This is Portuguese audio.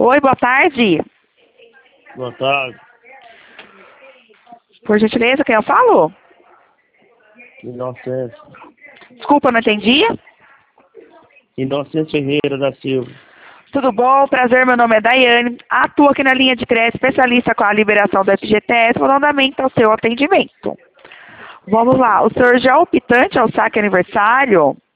Oi, boa tarde. Boa tarde. Por gentileza, quem eu falo? Inocêncio. Desculpa, não entendi. Inocêncio Ferreira da Silva. Tudo bom? Prazer, meu nome é Daiane. Atuo aqui na linha de crédito, especialista com a liberação do FGTS, por andamento ao seu atendimento. Vamos lá, o senhor já é optante ao saque aniversário?